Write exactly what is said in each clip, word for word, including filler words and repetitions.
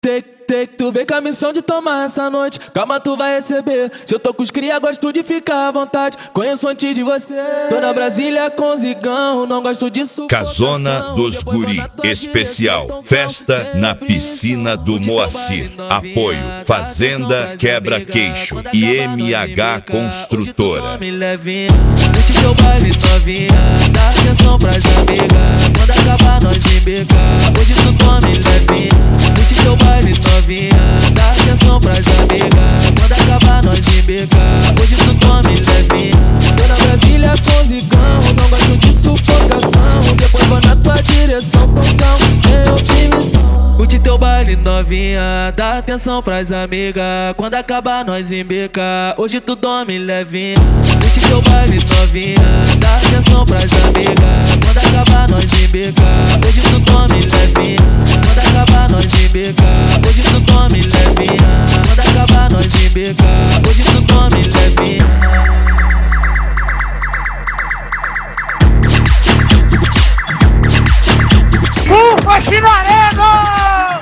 Sei, sei que tu vem com a missão de tomar essa noite. Calma, tu vai receber. Se eu tô com os cria, gosto de ficar à vontade. Conheço antes de você. Tô na Brasília com zigão, não gosto disso. Casona dos Guri Especial. Festa na piscina do Moacir. Apoio Fazenda Quebra-Queixo e M H Construtora. Curte teu baile novinha, dá atenção pras amigas. Quando acabar nós embeca, hoje tu tome levinha. Curte teu baile novinha, dá atenção pras amigas. Quando acabar nós embeca, hoje tu tome levinha. Tô na Brasília com zigão, não gosto de sufocação. Depois vou na tua direção, com calma, sem opinião. Curte teu baile novinha, dá atenção pras amigas. Quando acabar nós embeca, hoje tu dorme levinha. Curte teu baile novinha, dá atenção pras amigas. Quando acabar nós embeca, hoje tu dorme levinha. Quando acabar nós embeca, hoje tu dorme levinha. Quando acabar nós embeca, hoje tu dorme levinha. Ufa, Chinaredo!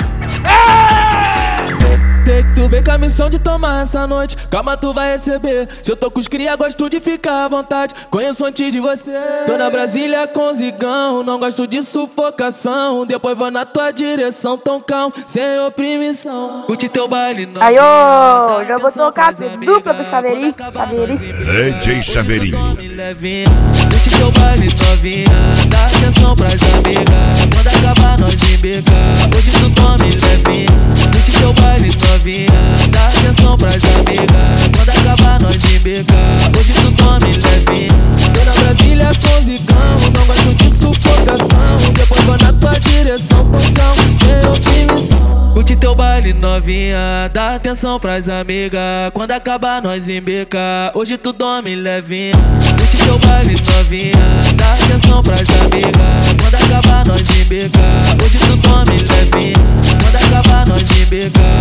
Sei que tu vem com a missão de tomar essa noite. Calma, tu vai receber. Se eu tô com os cria, gosto de ficar à vontade. Conheço antes de você. Tô na Brasília com zigão, não gosto de sufocação. Depois vou na tua direção, tão calmo, sem oprimição. Curte teu baile novinha. Aí, ô, já vou tocar dupla pro Chaveirinho. Chaveirinho. D J Chaveirinho. Curte teu baile novinha, dá atenção pras amigas. Quando acabar nós embeca, hoje tu tome levinha. Curte teu baile novinha, dá atenção pras amigas. Quando acabar nós embeca, hoje tu tome levinha. Tô na Brasília com zigão, não gosto de sufocação. Depois vou na tua direção, com calma, sem opinião. Curte teu baile novinha, dá atenção pras amigas. Quando acabar nós embeca, hoje tu dorme levinha. Curte teu baile novinha, dá atenção pras amigas. Quando acabar nós embeca, hoje tu dorme levinha. Quando acabar nós embeca,